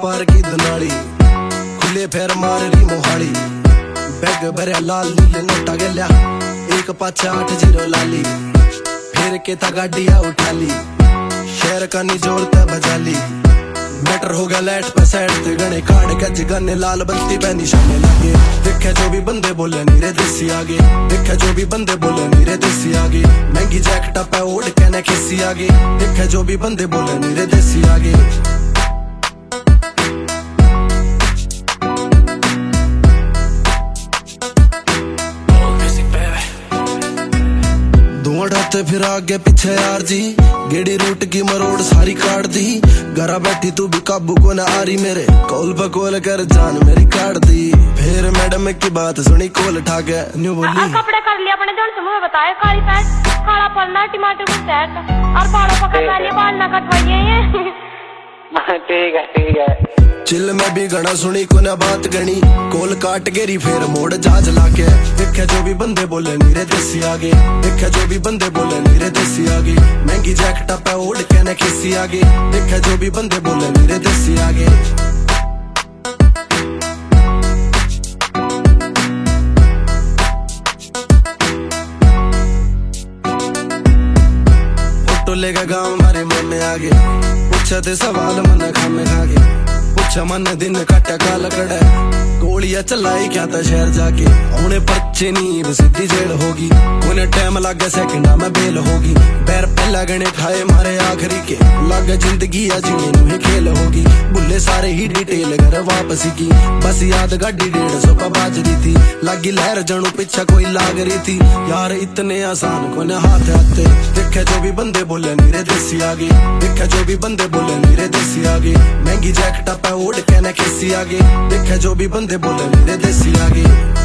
पार की दुनाली खुले फेर मार रही मोहाली बैग भरया लाल नीले नोटा गल्या एक पाछा 8-0 लाली फिर के था गाड़िया उठा ली शहर का नी जोड़ता बजाली मैटर हो गया लाइट पे साइड ते गने काट के जगने लाल बत्ती पे निशाने लगे देखे जो भी बंदे बोले नीरे देसी आगे देखे जो भी बंदे बोले नीरे देसी आगे महंगी जैकेट पे ओढ़ के न खिसी आगे देखे जो भी बंदे बोले नीरे देसी आगे उड़ाते फिर आगे पीछे यार जी गेड़ी रूट की मरोड़ सारी काट दी घरा बैठी तू भी काबू को ना आ रही मेरे कॉल पर कॉल कर जान मेरी काट दी फिर मैडम की बात सुनी कॉल उठा के न्यू बोली कपड़े कर लिया अपने जन समूह बताए काली पैंट काला पन्ना टमाटर को सेट और बालों को कटवा लिया बाल ना कटवाइए ठीक है चिल में भी गणा सुनी को ना बात गणी कोल काट गेरी फिर मोड़ जहाज लाके देखे जो भी बंदे बोले नीरे देसी आगे देखे जो भी बंदे बोले नीरे देसी आगे महंगी जैकेट पे ओढ़ के न खिसी आगे देखे जो भी बंदे बोले नीरे देसी आगे फोटो लेगा गाँव हमारे मन में आगे पूछा थे सवाल मन खामे खागे मन दिन काटा काल कड़ा गोलियां चलाई क्या था शहर जाके उन्हें पर्चे नींद सीधी जेल होगी उन्हें टाइम लगा सेकंडा में बेल होगी पैर पहला गणे खाए मारे आखिरी के लगा जिंदगी जीने नु खेल होगी बुल्ले सारे ही डिटेल घर वापसी की बस याद गाड़ी 150 का बाज रही थी लगी लहर जनू पीछा कोई लाग रही थी यार इतने आसान को न हाथ आते देखे जो भी बंदे बोले नीरे देसी आगे देखे जो भी बंदे बोले नीरे देसी आगे महंगी जैकेट पे ओढ़ के न खिसी आगे देखे जो भी बंदे बोले नीरे देसी आगे